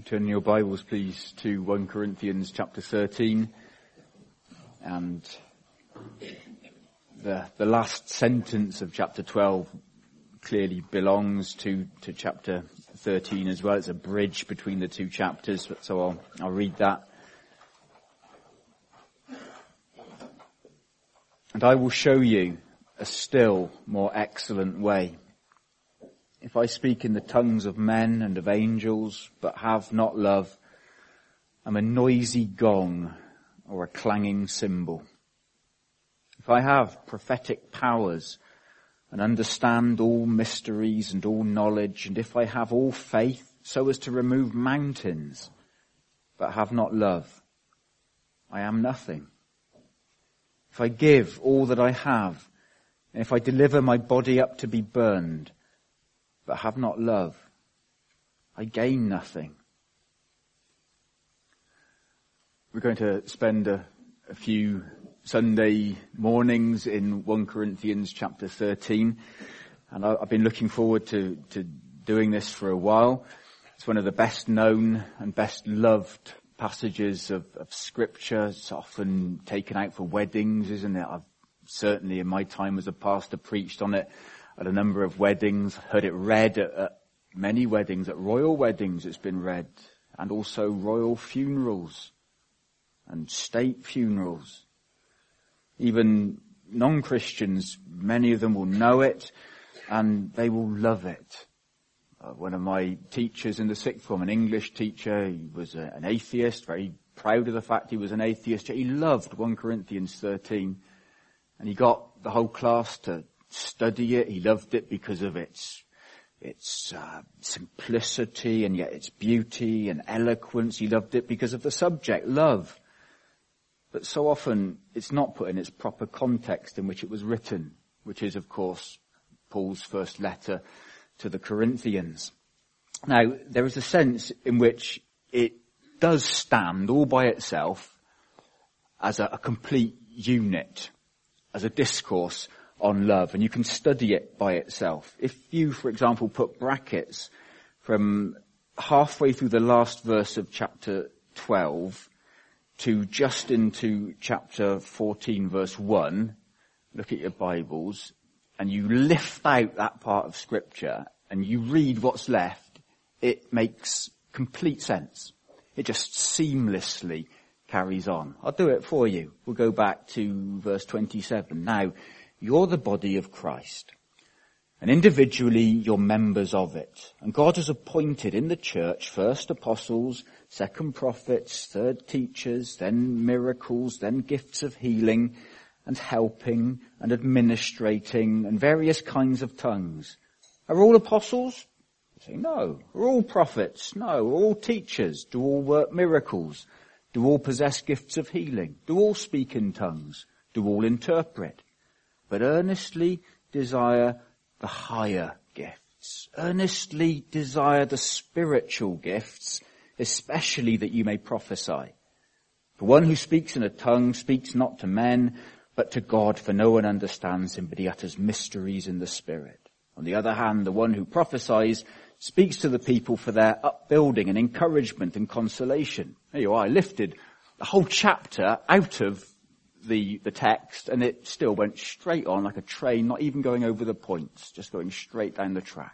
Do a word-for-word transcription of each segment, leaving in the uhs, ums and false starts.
Turn your Bibles, please, to First Corinthians chapter thirteen. And the the last sentence of chapter twelve clearly belongs to, to chapter thirteen as well. It's a bridge between the two chapters, so I'll, I'll read that. And I will show you a still more excellent way. If I speak in the tongues of men and of angels, but have not love, I'm a noisy gong or a clanging cymbal. If I have prophetic powers and understand all mysteries and all knowledge, and if I have all faith so as to remove mountains, but have not love, I am nothing. If I give all that I have, and if I deliver my body up to be burned, but have not love, I gain nothing. We're going to spend a, a few Sunday mornings in First Corinthians chapter thirteen, and I, I've been looking forward to, to doing this for a while. It's one of the best known and best loved passages of, of Scripture. It's often taken out for weddings, isn't it? I've certainly in my time as a pastor preached on it at a number of weddings, heard it read at, at many weddings, at royal weddings it's been read, and also royal funerals and state funerals. Even non-Christians, many of them will know it and they will love it. Uh, one of my teachers in the sixth form, an English teacher, he was a, an atheist, very proud of the fact he was an atheist. He loved First Corinthians thirteen, and he got the whole class to study it. He loved it because of its its uh, simplicity and yet its beauty and eloquence. He loved it because of the subject, love. But so often it's not put in its proper context in which it was written, which is, of course, Paul's first letter to the Corinthians. Now, there is a sense in which it does stand all by itself as a, a complete unit, as a discourse on love, and you can study it by itself. If you, for example, put brackets from halfway through the last verse of chapter twelve to just into chapter fourteen, verse one, look at your Bibles, and you lift out that part of Scripture and you read what's left, it makes complete sense. It just seamlessly carries on. I'll do it for you. We'll go back to verse twenty-seven. Now, you're the body of Christ, and individually you're members of it. And God has appointed in the church first apostles, second prophets, third teachers, then miracles, then gifts of healing and helping and administrating and various kinds of tongues. Are all apostles? You say no. Are all prophets? No. Are all teachers? Do all work miracles? Do all possess gifts of healing? Do all speak in tongues? Do all interpret? But earnestly desire the higher gifts. Earnestly desire the spiritual gifts, especially that you may prophesy. For one who speaks in a tongue speaks not to men, but to God, for no one understands him, but he utters mysteries in the Spirit. On the other hand, the one who prophesies speaks to the people for their upbuilding and encouragement and consolation. There you are. I lifted the whole chapter out of the the text, and it still went straight on like a train, not even going over the points, just going straight down the track.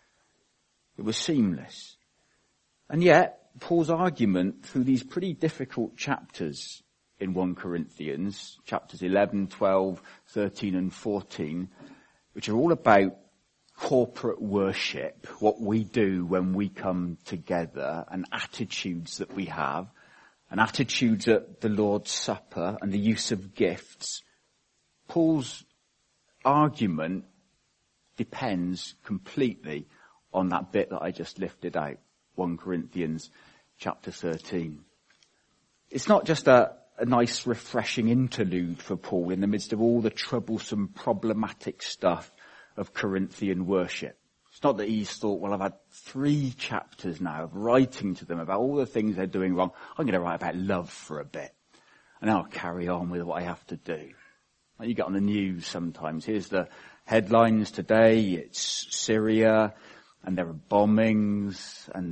It was seamless. And yet, Paul's argument through these pretty difficult chapters in First Corinthians, chapters eleven, twelve, thirteen and fourteen, which are all about corporate worship, what we do when we come together, and attitudes that we have, and attitudes at the Lord's Supper and the use of gifts. Paul's argument depends completely on that bit that I just lifted out, First Corinthians chapter thirteen. It's not just a, a nice refreshing interlude for Paul in the midst of all the troublesome, problematic stuff of Corinthian worship. It's not that he's thought, well, I've had three chapters now of writing to them about all the things they're doing wrong. I'm going to write about love for a bit, and then I'll carry on with what I have to do. Like you get on the news sometimes. Here's the headlines today. It's Syria, and there are bombings, and there are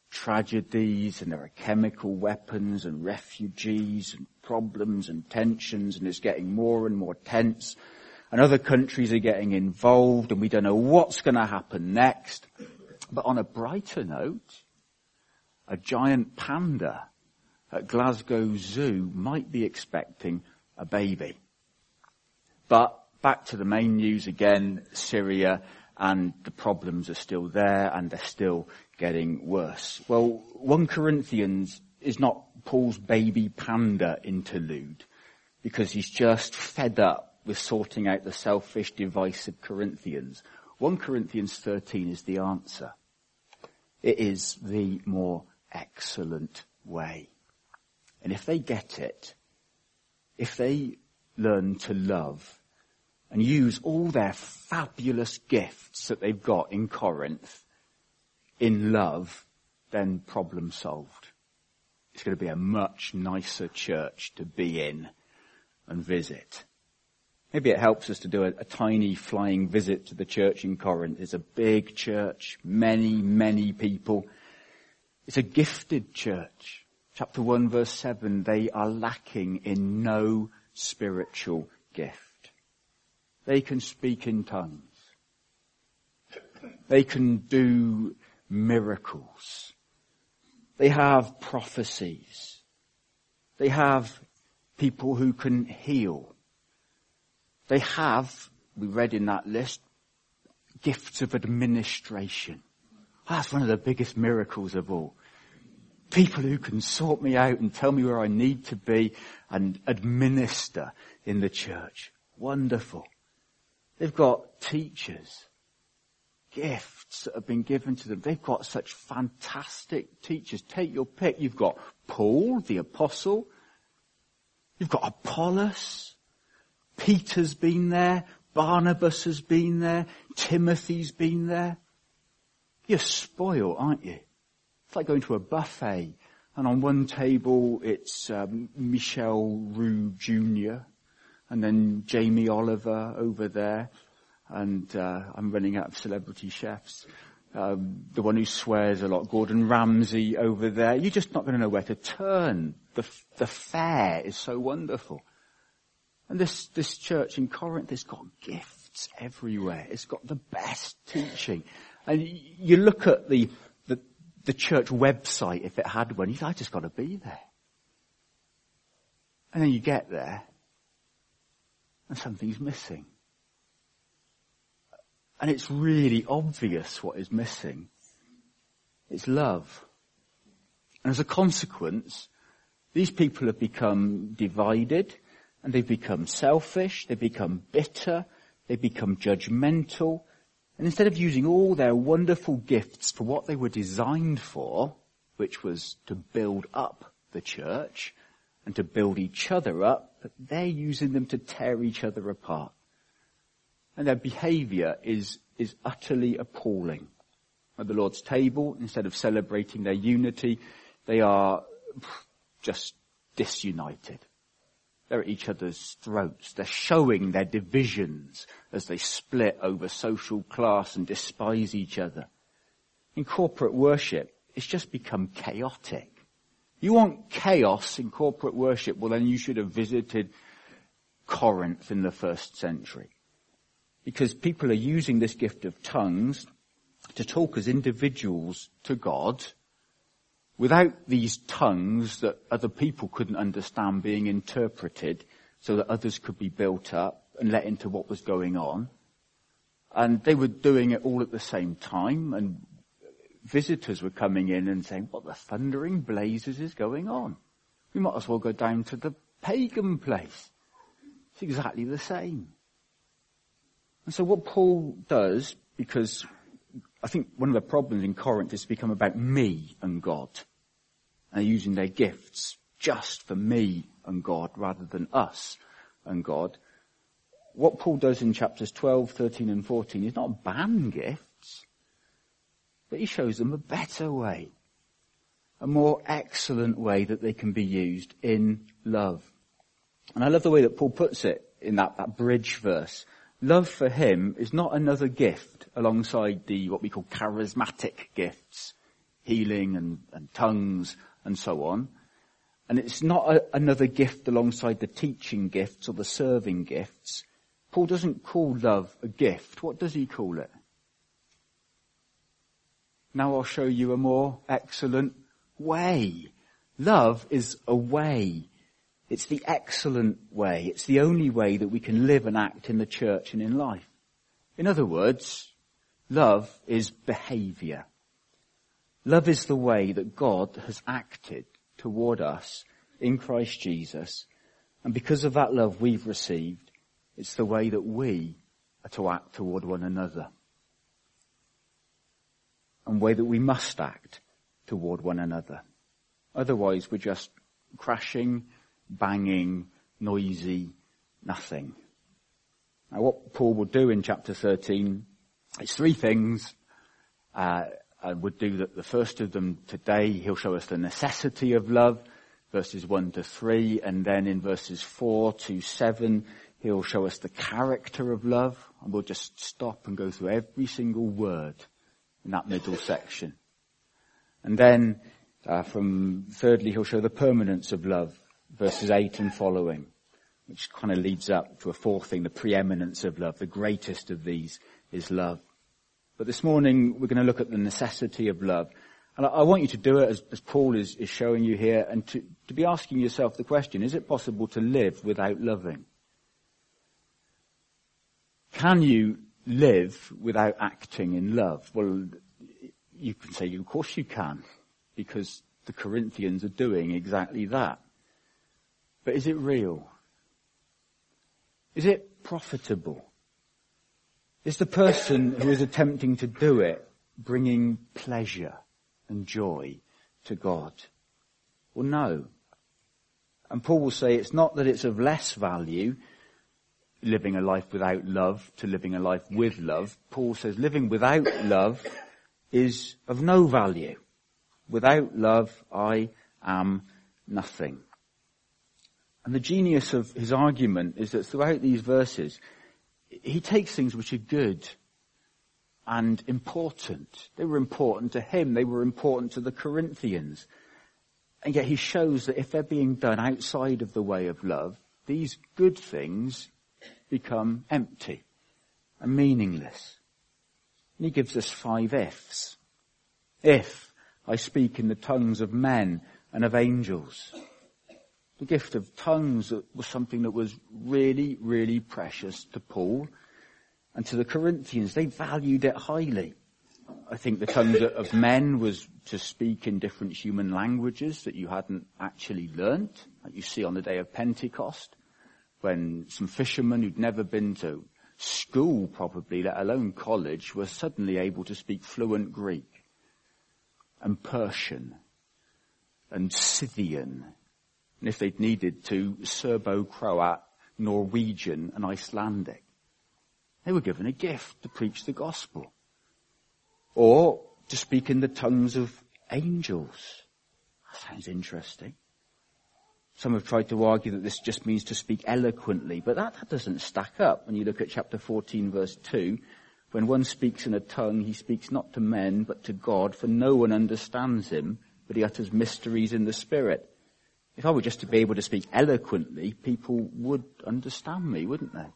tragedies, and there are chemical weapons and refugees and problems and tensions, and it's getting more and more tense. And other countries are getting involved, and we don't know what's going to happen next. But on a brighter note, a giant panda at Glasgow Zoo might be expecting a baby. But back to the main news again, Syria, and the problems are still there, and they're still getting worse. Well, First Corinthians is not Paul's baby panda interlude, because he's just fed up with sorting out the selfish, divisive Corinthians. First Corinthians thirteen is the answer. It is the more excellent way. And if they get it, if they learn to love and use all their fabulous gifts that they've got in Corinth in love, then problem solved. It's going to be a much nicer church to be in and visit. Maybe it helps us to do a, a tiny flying visit to the church in Corinth. It's a big church, many, many people. It's a gifted church. Chapter one, verse seven, they are lacking in no spiritual gift. They can speak in tongues. They can do miracles. They have prophecies. They have people who can heal. They have, we read in that list, gifts of administration. That's one of the biggest miracles of all. People who can sort me out and tell me where I need to be and administer in the church. Wonderful. They've got teachers, gifts that have been given to them. They've got such fantastic teachers. Take your pick. You've got Paul, the apostle. You've got Apollos. Peter's been there. Barnabas has been there. Timothy's been there. You're spoiled, aren't you? It's like going to a buffet, and on one table it's um, Michel Roux Junior, and then Jamie Oliver over there, and uh, I'm running out of celebrity chefs. Um, the one who swears a lot, Gordon Ramsay over there. You're just not going to know where to turn. The the fare is so wonderful. And this this church in Corinth has got gifts everywhere. It's got the best teaching. And you look at the the, the church website, if it had one, you think, I just got to be there. And then you get there, and something's missing. And it's really obvious what is missing. It's love. And as a consequence, these people have become divided, and they've become selfish, they've become bitter, they've become judgmental. And instead of using all their wonderful gifts for what they were designed for, which was to build up the church and to build each other up, but they're using them to tear each other apart. And their behavior is, is utterly appalling. At the Lord's table, instead of celebrating their unity, they are just disunited. They're at each other's throats. They're showing their divisions as they split over social class and despise each other. In corporate worship, it's just become chaotic. You want chaos in corporate worship? Well, then you should have visited Corinth in the first century. Because people are using this gift of tongues to talk as individuals to God without these tongues that other people couldn't understand being interpreted so that others could be built up and let into what was going on. And they were doing it all at the same time, and visitors were coming in and saying, what the thundering blazes is going on? We might as well go down to the pagan place. It's exactly the same. And so what Paul does, because I think one of the problems in Corinth is to become about me and God. And using their gifts just for me and God rather than us and God. What Paul does in chapters twelve, thirteen and fourteen is not ban gifts, but he shows them a better way, a more excellent way that they can be used in love. And I love the way that Paul puts it in that, that bridge verse. Love for him is not another gift alongside the what we call charismatic gifts. healing and, and tongues and so on. And it's not a, another gift alongside the teaching gifts or the serving gifts. Paul doesn't call love a gift. What does he call it? Now I'll show you a more excellent way. Love is a way. It's the excellent way. It's the only way that we can live and act in the church and in life. In other words, love is behaviour. Love is the way that God has acted toward us in Christ Jesus. And because of that love we've received, it's the way that we are to act toward one another. And the way that we must act toward one another. Otherwise we're just crashing, banging, noisy, nothing. Now what Paul will do in chapter thirteen, it's three things. Uh, I would do that the first of them today. He'll show us the necessity of love, verses one to three, and then in verses four to seven, he'll show us the character of love, and we'll just stop and go through every single word in that middle section. And then, uh, from thirdly, he'll show the permanence of love, verses eight and following, which kind of leads up to a fourth thing, the preeminence of love. The greatest of these is love. But this morning, we're going to look at the necessity of love. And I want you to do it as, as Paul is, is showing you here, and to, to be asking yourself the question, is it possible to live without loving? Can you live without acting in love? Well, you can say, of course you can, because the Corinthians are doing exactly that. But is it real? Is it profitable? Is the person who is attempting to do it bringing pleasure and joy to God? Well, no. And Paul will say it's not that it's of less value living a life without love to living a life with love. Paul says living without love is of no value. Without love, I am nothing. And the genius of his argument is that throughout these verses, he takes things which are good and important. They were important to him. They were important to the Corinthians. And yet he shows that if they're being done outside of the way of love, these good things become empty and meaningless. And he gives us five ifs. If I speak in the tongues of men and of angels. The gift of tongues was something that was really, really precious to Paul and to the Corinthians. They valued it highly. I think the tongues of men was to speak in different human languages that you hadn't actually learnt, like you see on the day of Pentecost, when some fishermen who'd never been to school probably, let alone college, were suddenly able to speak fluent Greek and Persian and Scythian, and if they'd needed to, Serbo-Croat, Norwegian and Icelandic. They were given a gift to preach the gospel. Or to speak in the tongues of angels. That sounds interesting. Some have tried to argue that this just means to speak eloquently, but that, that doesn't stack up when you look at chapter fourteen verse two. When one speaks in a tongue, he speaks not to men, but to God, for no one understands him, but he utters mysteries in the Spirit. If I were just to be able to speak eloquently, people would understand me, wouldn't they?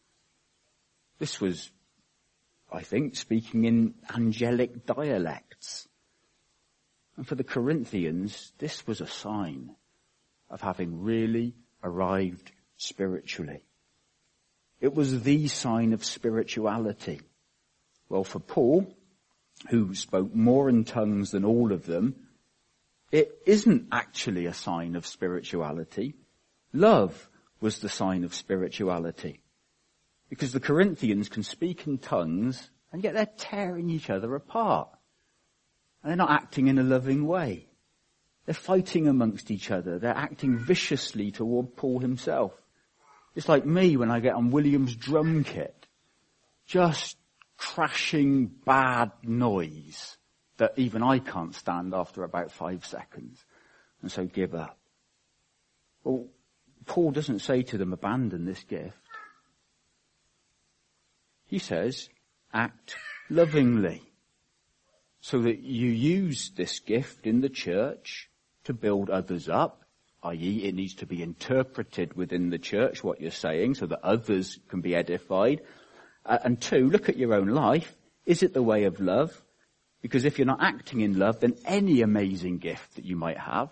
This was, I think, speaking in angelic dialects. And for the Corinthians, this was a sign of having really arrived spiritually. It was the sign of spirituality. Well, for Paul, who spoke more in tongues than all of them, it isn't actually a sign of spirituality. Love was the sign of spirituality. Because the Corinthians can speak in tongues, and yet they're tearing each other apart. And they're not acting in a loving way. They're fighting amongst each other. They're acting viciously toward Paul himself. It's like me when I get on William's drum kit. Just crashing bad noise that even I can't stand after about five seconds. And so give up. Well, Paul doesn't say to them, abandon this gift. He says, act lovingly. so that you use this gift in the church to build others up, that is it needs to be interpreted within the church, what you're saying, so that others can be edified. Uh, and two, look at your own life. Is it the way of love? Because if you're not acting in love, then any amazing gift that you might have,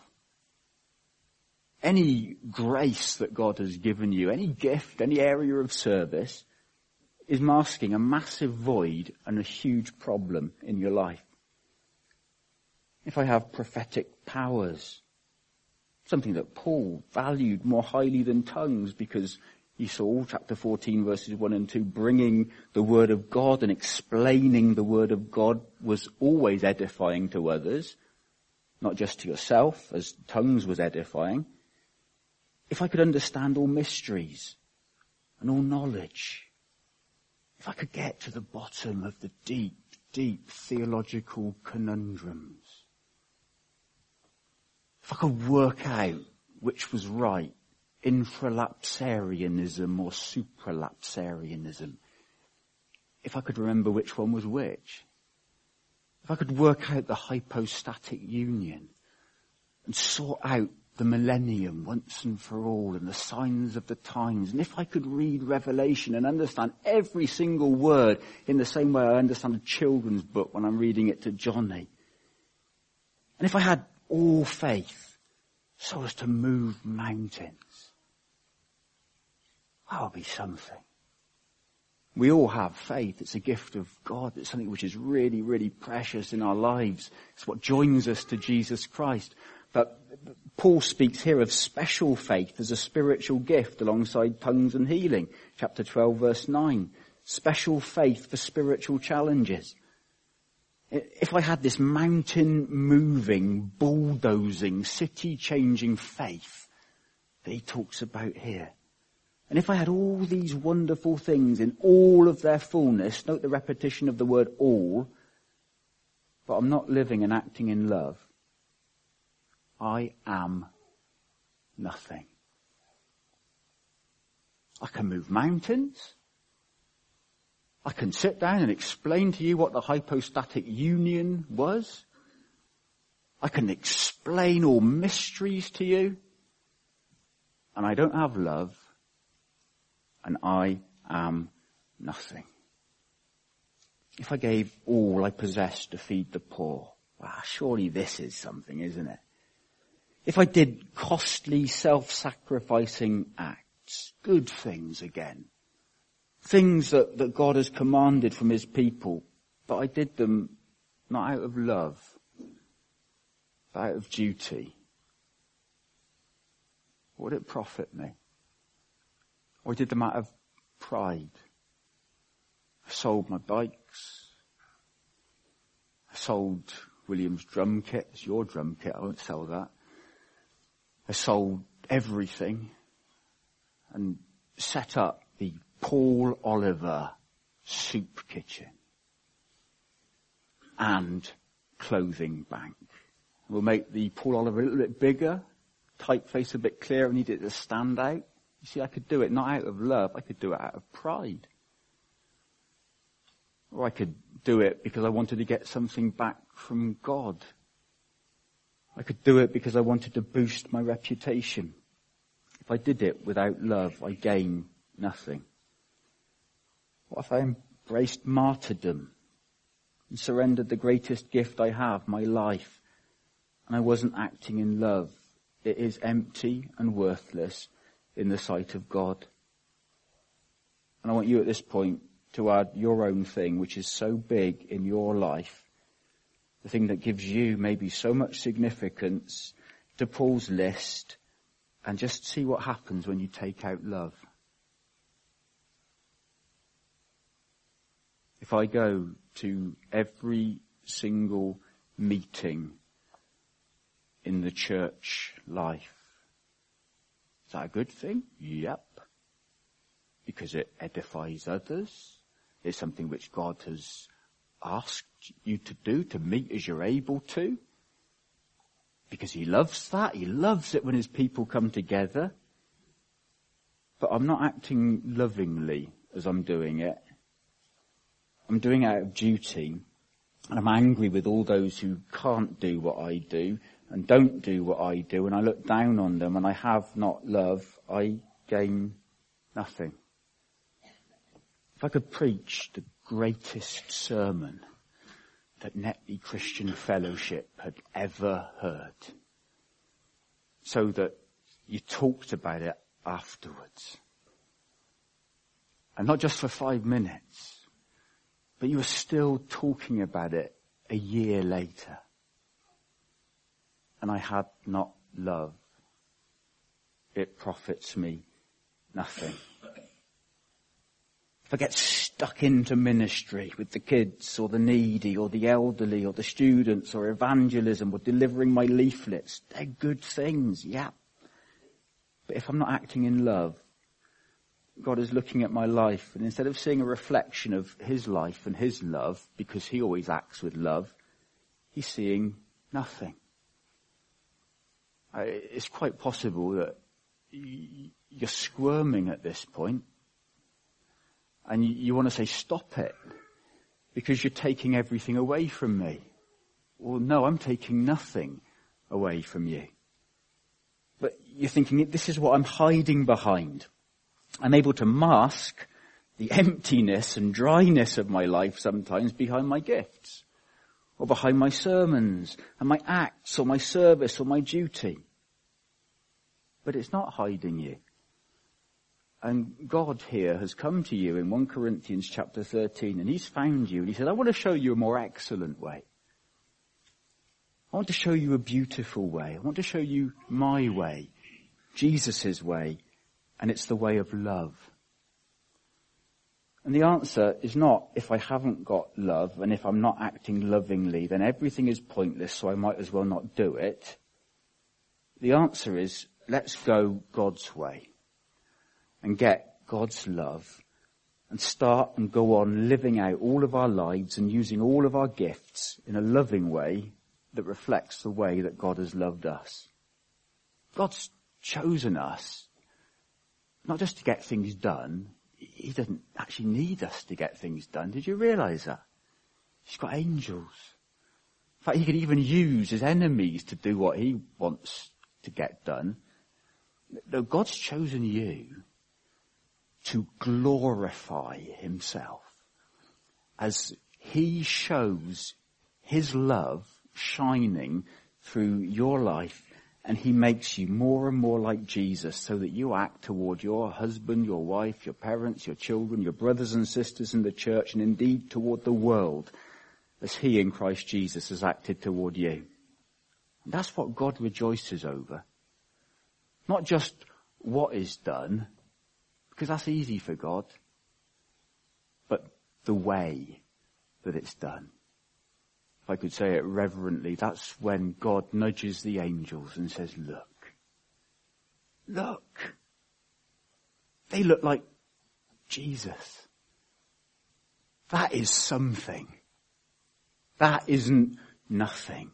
any grace that God has given you, any gift, any area of service, is masking a massive void and a huge problem in your life. If I have prophetic powers, something that Paul valued more highly than tongues, because he saw, chapter fourteen, verses one and two, bringing the word of God and explaining the word of God was always edifying to others, not just to yourself, as tongues was edifying. If I could understand all mysteries and all knowledge, if I could get to the bottom of the deep, deep theological conundrums, if I could work out which was right, infralapsarianism or supralapsarianism, if I could remember which one was which, if I could work out the hypostatic union and sort out the millennium once and for all and the signs of the times, and if I could read Revelation and understand every single word in the same way I understand a children's book when I'm reading it to Johnny, and if I had all faith so as to move mountains, that would be something. We all have faith. It's a gift of God. It's something which is really, really precious in our lives. It's what joins us to Jesus Christ. But Paul speaks here of special faith as a spiritual gift alongside tongues and healing. Chapter twelve, verse nine. Special faith for spiritual challenges. If I had this mountain-moving, bulldozing, city-changing faith that he talks about here, and if I had all these wonderful things in all of their fullness, note the repetition of the word all, but I'm not living and acting in love, I am nothing. I can move mountains. I can sit down and explain to you what the hypostatic union was. I can explain all mysteries to you. And I don't have love. And I am nothing. If I gave all I possessed to feed the poor, well, surely this is something, isn't it? If I did costly self-sacrificing acts, good things again, things that, that God has commanded from his people, but I did them not out of love, but out of duty, what would it profit me? Or I did them out of pride. I sold my bikes. I sold William's drum kit. It's your drum kit. I won't sell that. I sold everything and set up the Paul Oliver soup kitchen and clothing bank. We'll make the Paul Oliver a little bit bigger, typeface a bit clearer, and need it to stand out. You see, I could do it not out of love, I could do it out of pride. Or I could do it because I wanted to get something back from God. I could do it because I wanted to boost my reputation. If I did it without love, I gain nothing. What if I embraced martyrdom and surrendered the greatest gift I have, my life, and I wasn't acting in love? It is empty and worthless in the sight of God. And I want you at this point to add your own thing, which is so big in your life, the thing that gives you maybe so much significance, to Paul's list, and just see what happens when you take out love. If I go to every single meeting in the church life, is that a good thing? Yep. Because it edifies others. It's something which God has asked you to do, to meet as you're able to. Because he loves that. He loves it when his people come together. But I'm not acting lovingly as I'm doing it. I'm doing it out of duty. And I'm angry with all those who can't do what I do and don't do what I do, and I look down on them, and I have not love, I gain nothing. If I could preach the greatest sermon that Netley Christian Fellowship had ever heard, so that you talked about it afterwards, and not just for five minutes, but you were still talking about it a year later, and I had not love, it profits me nothing. If I get stuck into ministry with the kids or the needy or the elderly or the students or evangelism or delivering my leaflets, they're good things, yeah. But if I'm not acting in love, God is looking at my life, and instead of seeing a reflection of his life and his love, because he always acts with love, he's seeing nothing. It's quite possible that you're squirming at this point, and you, you want to say, stop it, because you're taking everything away from me. Well, no, I'm taking nothing away from you. But you're thinking, this is what I'm hiding behind. I'm able to mask the emptiness and dryness of my life sometimes behind my gifts, or behind my sermons and my acts or my service or my duty. But it's not hiding you. And God here has come to you in First Corinthians chapter thirteen, and he's found you, and he said, I want to show you a more excellent way. I want to show you a beautiful way. I want to show you my way, Jesus' way, and it's the way of love. And the answer is not, if I haven't got love and if I'm not acting lovingly, then everything is pointless, so I might as well not do it. The answer is, let's go God's way and get God's love and start and go on living out all of our lives and using all of our gifts in a loving way that reflects the way that God has loved us. God's chosen us not just to get things done. He doesn't actually need us to get things done. Did you realize that? He's got angels. In fact, he could even use his enemies to do what he wants to get done. No, God's chosen you to glorify himself as he shows his love shining through your life, and he makes you more and more like Jesus so that you act toward your husband, your wife, your parents, your children, your brothers and sisters in the church, and indeed toward the world as he in Christ Jesus has acted toward you. And that's what God rejoices over. Not just what is done, because that's easy for God, but the way that it's done. If I could say it reverently, that's when God nudges the angels and says, look, look, they look like Jesus. That is something. That isn't nothing.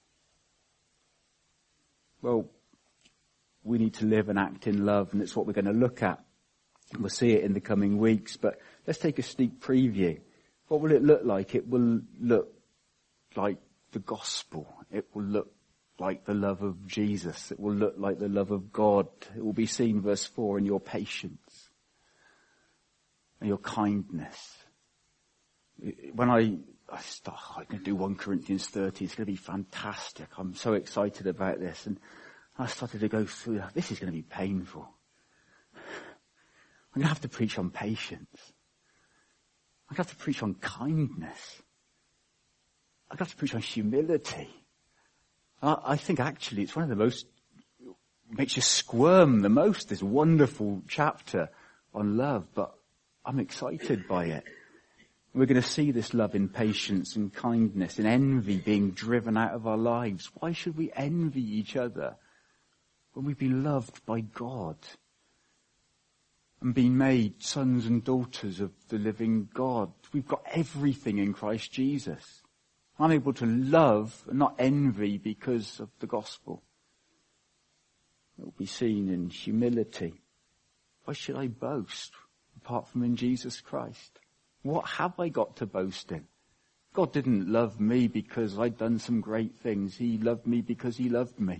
Well, we need to live and act in love, and it's what we're going to look at. We'll see it in the coming weeks, but let's take a sneak preview. What will it look like? It will look like the gospel. It will look like the love of Jesus. It will look like the love of God. It will be seen, verse four, in your patience and your kindness. When I, I start, I'm going to do First Corinthians thirteen, it's going to be fantastic. I'm so excited about this. And I started to go through, this is going to be painful. I'm going to have to preach on patience. I'm going to have to preach on kindness. I'm going to have to preach on humility. I, I think actually it's one of the most, makes you squirm the most, this wonderful chapter on love, but I'm excited by it. We're going to see this love in patience and kindness and envy being driven out of our lives. Why should we envy each other when we've been loved by God and been made sons and daughters of the living God? We've got everything in Christ Jesus. I'm able to love and not envy because of the gospel. It will be seen in humility. Why should I boast apart from in Jesus Christ? What have I got to boast in? God didn't love me because I'd done some great things. He loved me because he loved me.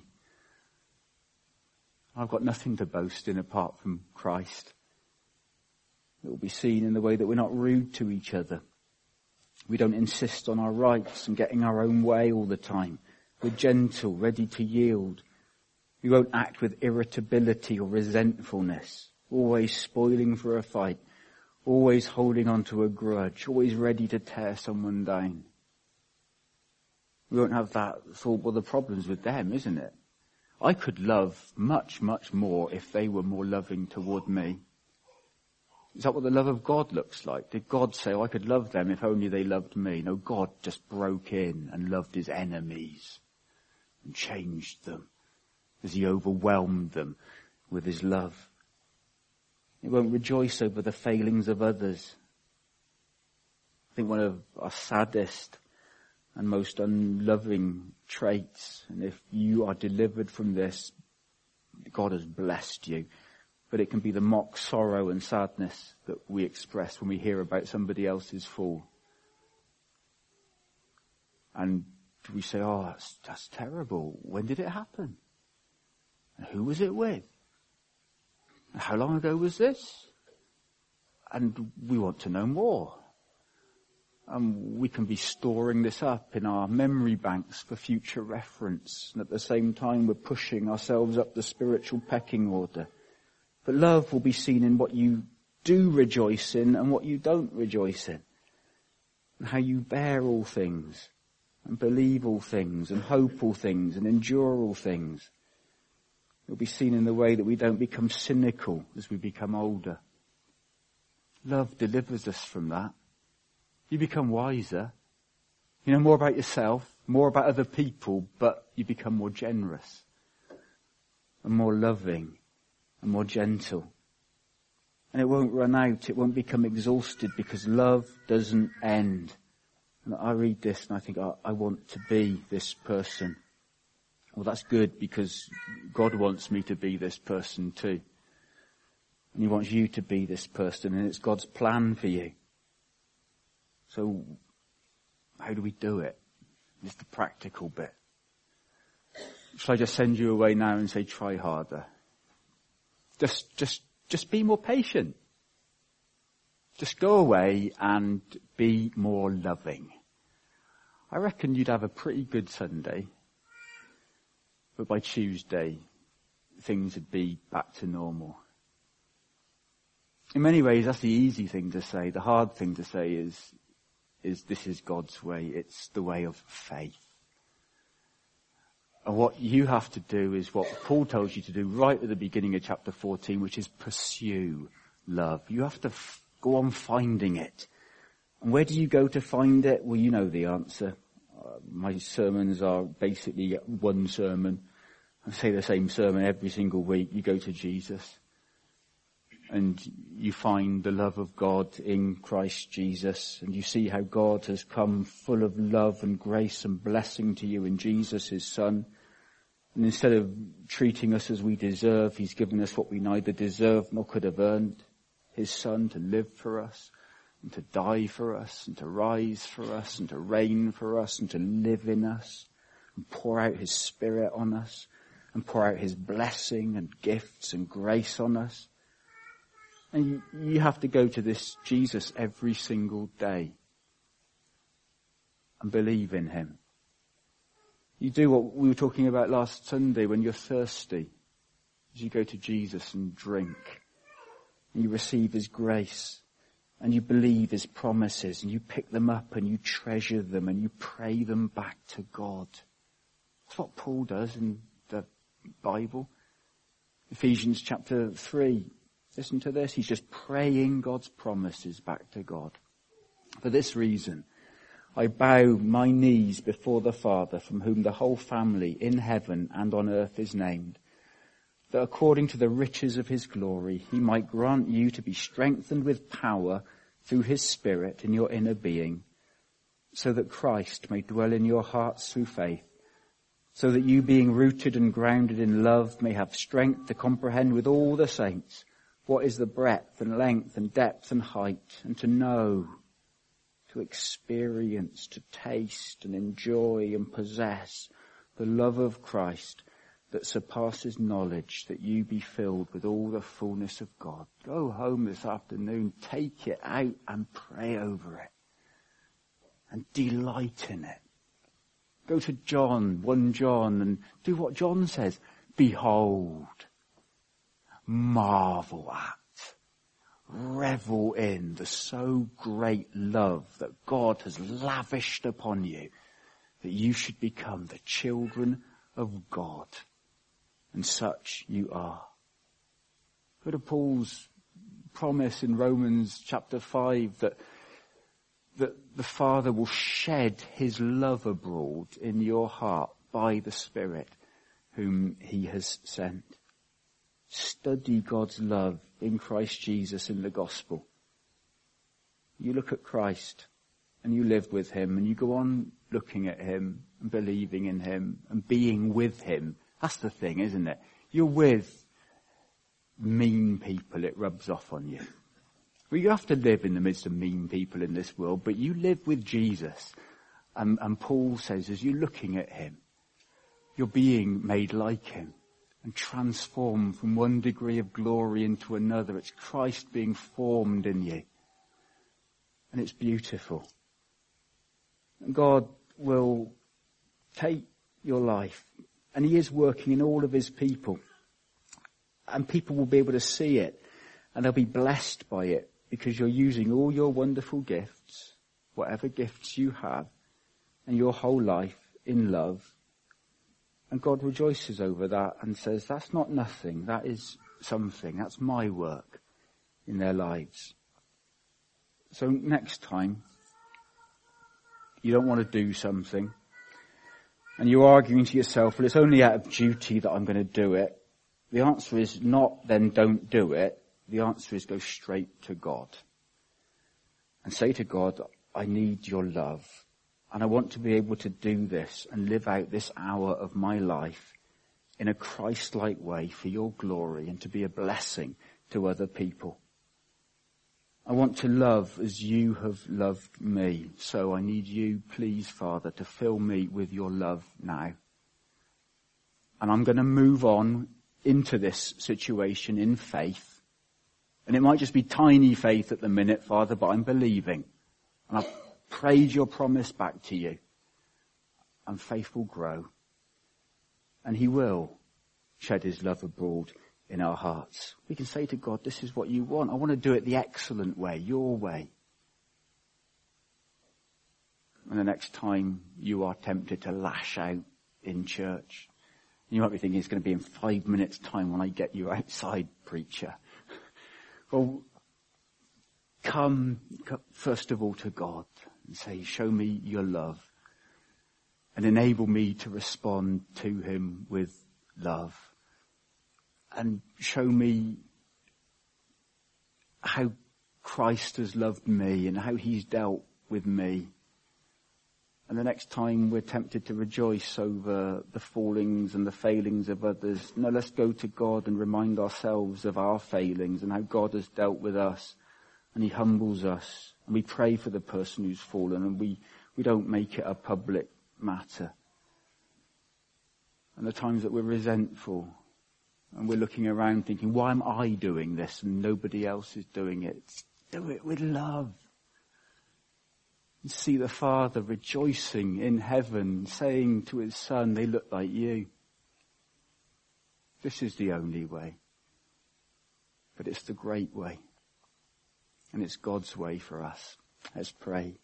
I've got nothing to boast in apart from Christ. It will be seen in the way that we're not rude to each other. We don't insist on our rights and getting our own way all the time. We're gentle, ready to yield. We won't act with irritability or resentfulness, always spoiling for a fight, always holding on to a grudge, always ready to tear someone down. We won't have that thought, well, the problem's with them, isn't it? I could love much, much more if they were more loving toward me. Is that what the love of God looks like? Did God say, oh, I could love them if only they loved me? No, God just broke in and loved his enemies and changed them as he overwhelmed them with his love. He won't rejoice over the failings of others. I think one of our saddest and most unloving traits, and if you are delivered from this, God has blessed you. But it can be the mock sorrow and sadness that we express when we hear about somebody else's fall. And we say, oh, that's, that's terrible. When did it happen? And who was it with? And how long ago was this? And we want to know more. And we can be storing this up in our memory banks for future reference. And at the same time, we're pushing ourselves up the spiritual pecking order. But love will be seen in what you do rejoice in and what you don't rejoice in. And how you bear all things, and believe all things, and hope all things, and endure all things. It will be seen in the way that we don't become cynical as we become older. Love delivers us from that. You become wiser. You know more about yourself, more about other people, but you become more generous and more loving and more gentle. And it won't run out. It won't become exhausted because love doesn't end. And I read this and I think, oh, I want to be this person. Well, that's good because God wants me to be this person too. And he wants you to be this person, and it's God's plan for you. So how do we do it? It's the practical bit. Shall I just send you away now and say, try harder? Just, just, just be more patient. Just go away and be more loving. I reckon you'd have a pretty good Sunday. But by Tuesday, things would be back to normal. In many ways, that's the easy thing to say. The hard thing to say is, is this is God's way. It's the way of faith. And what you have to do is what Paul tells you to do right at the beginning of chapter fourteen, which is pursue love. You have to f- go on finding it. And where do you go to find it? Well, you know the answer. Uh, my sermons are basically one sermon. I say the same sermon every single week. You go to Jesus. And you find the love of God in Christ Jesus. And you see how God has come full of love and grace and blessing to you in Jesus, his Son. And instead of treating us as we deserve, he's given us what we neither deserve nor could have earned. His Son to live for us, and to die for us, and to rise for us, and to reign for us, and to live in us, and pour out his Spirit on us, and pour out his blessing and gifts and grace on us. And you, you have to go to this Jesus every single day and believe in him. You do what we were talking about last Sunday when you're thirsty. As you go to Jesus and drink. And you receive his grace. And you believe his promises. And you pick them up and you treasure them. And you pray them back to God. That's what Paul does in the Bible. Ephesians chapter three. Listen to this. He's just praying God's promises back to God. For this reason, I bow my knees before the Father, from whom the whole family in heaven and on earth is named, that according to the riches of his glory, he might grant you to be strengthened with power through his Spirit in your inner being, so that Christ may dwell in your hearts through faith, so that you, being rooted and grounded in love, may have strength to comprehend with all the saints what is the breadth and length and depth and height, and to know, to experience, to taste and enjoy and possess the love of Christ that surpasses knowledge, that you be filled with all the fullness of God. Go home this afternoon, take it out and pray over it and delight in it. Go to John, First John, and do what John says. Behold, marvel at, revel in the so great love that God has lavished upon you, that you should become the children of God. And such you are. Go to Paul's promise in Romans chapter five that that the Father will shed his love abroad in your heart by the Spirit whom he has sent. Study God's love in Christ Jesus in the gospel. You look at Christ and you live with him and you go on looking at him and believing in him and being with him. That's the thing, isn't it? You're with mean people, it rubs off on you. Well, you have to live in the midst of mean people in this world, but you live with Jesus. And, and Paul says, as you're looking at him, you're being made like him and transformed from one degree of glory into another. It's Christ being formed in you. And it's beautiful. And God will take your life, and he is working in all of his people. And people will be able to see it, and they'll be blessed by it, because you're using all your wonderful gifts, whatever gifts you have, and your whole life in love. And God rejoices over that and says, that's not nothing, that is something, that's my work in their lives. So next time, you don't want to do something, and you're arguing to yourself, well, it's only out of duty that I'm going to do it. The answer is not then don't do it. The answer is go straight to God and say to God, I need your love, and I want to be able to do this and live out this hour of my life in a Christ-like way for your glory and to be a blessing to other people. I want to love as you have loved me, so I need you, please, Father, to fill me with your love now. And I'm going to move on into this situation in faith. And it might just be tiny faith at the minute, Father, but I'm believing. And I've prayed your promise back to you. And faith will grow. And he will shed his love abroad in our hearts. We can say to God, this is what you want. I want to do it the excellent way, your way. And the next time you are tempted to lash out in church, you might be thinking it's going to be in five minutes' time when I get you outside, preacher. Well, come, come first of all to God and say, show me your love and enable me to respond to him with love. And show me how Christ has loved me and how he's dealt with me. And the next time we're tempted to rejoice over the fallings and the failings of others, no, let's go to God and remind ourselves of our failings and how God has dealt with us. And he humbles us. And we pray for the person who's fallen, and we, we don't make it a public matter. And the times that we're resentful and we're looking around thinking, why am I doing this and nobody else is doing it? Do it with love. And see the Father rejoicing in heaven, saying to his Son, they look like you. This is the only way. But it's the great way. And it's God's way for us. Let's pray.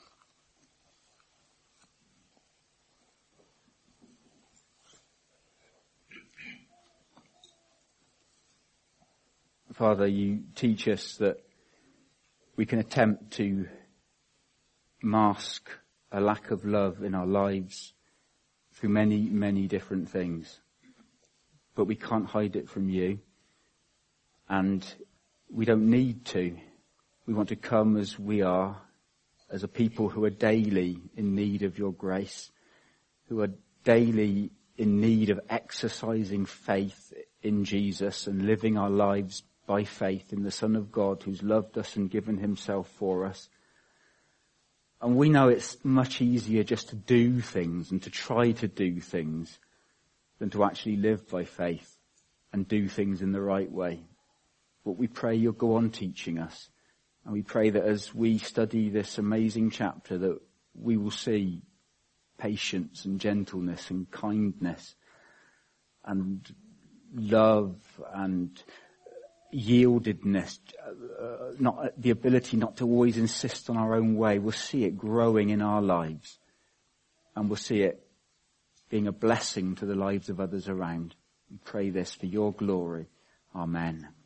Father, you teach us that we can attempt to mask a lack of love in our lives through many, many different things. But we can't hide it from you. And we don't need to. We want to come as we are, as a people who are daily in need of your grace, who are daily in need of exercising faith in Jesus and living our lives by faith in the Son of God who's loved us and given himself for us. And we know it's much easier just to do things and to try to do things than to actually live by faith and do things in the right way. But we pray you'll go on teaching us. And we pray that as we study this amazing chapter that we will see patience and gentleness and kindness and love and yieldedness, uh, not the ability not to always insist on our own way. We'll see it growing in our lives, and we'll see it being a blessing to the lives of others around. We pray this for your glory. Amen.